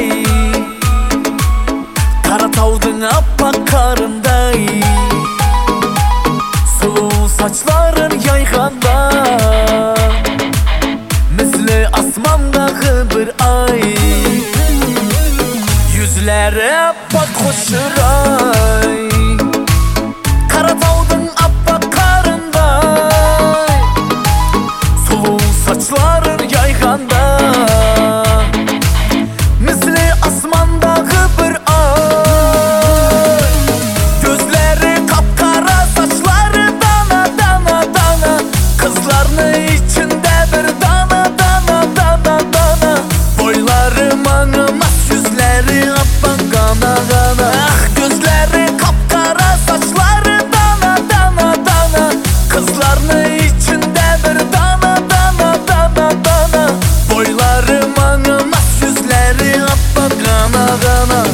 Karatağ'dın appak karınday, sulu saçların yayganda, misli asmandağı bir ay. Yüzleri appak koşuray, Karatağ'dın appak karınday, sulu saçların yayganda, misli asmandağı bir ay. Gözleri kapkara, saçları dana dana dana, kızlarını içinde bir dana dana dana dana. Boyları manımaz, yüzleri appak gana gana. Ah, gözleri kapkara, saçları dana dana dana, kızlarını içinde bir dana dana dana dana. Boyları manımaz, yüzleri appak gana gana.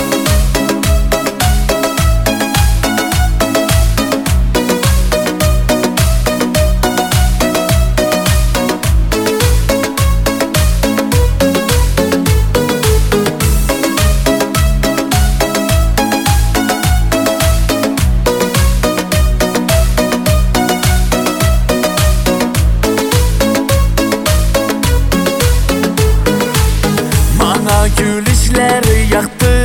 Bana gülüşleri yaktı,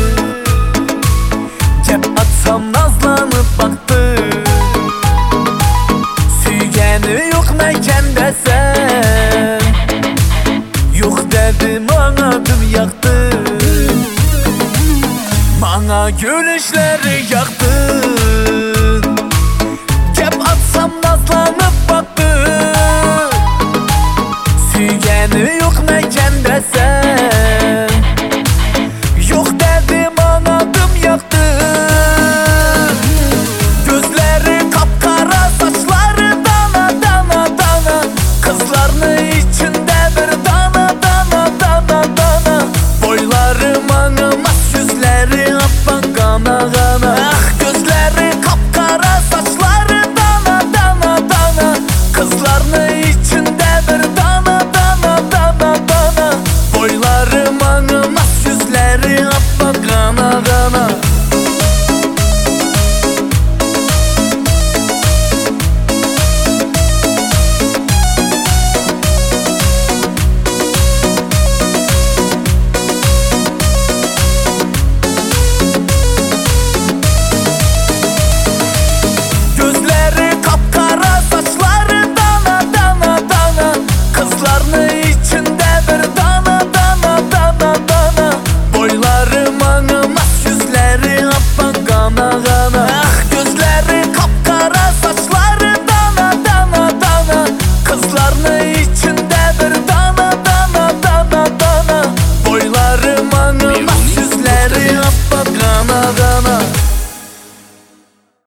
cep atsam nazlanıp baktı. Süygeni yok meken desem, yok dedim anladım yaktı. Bana gülüşleri yaktı,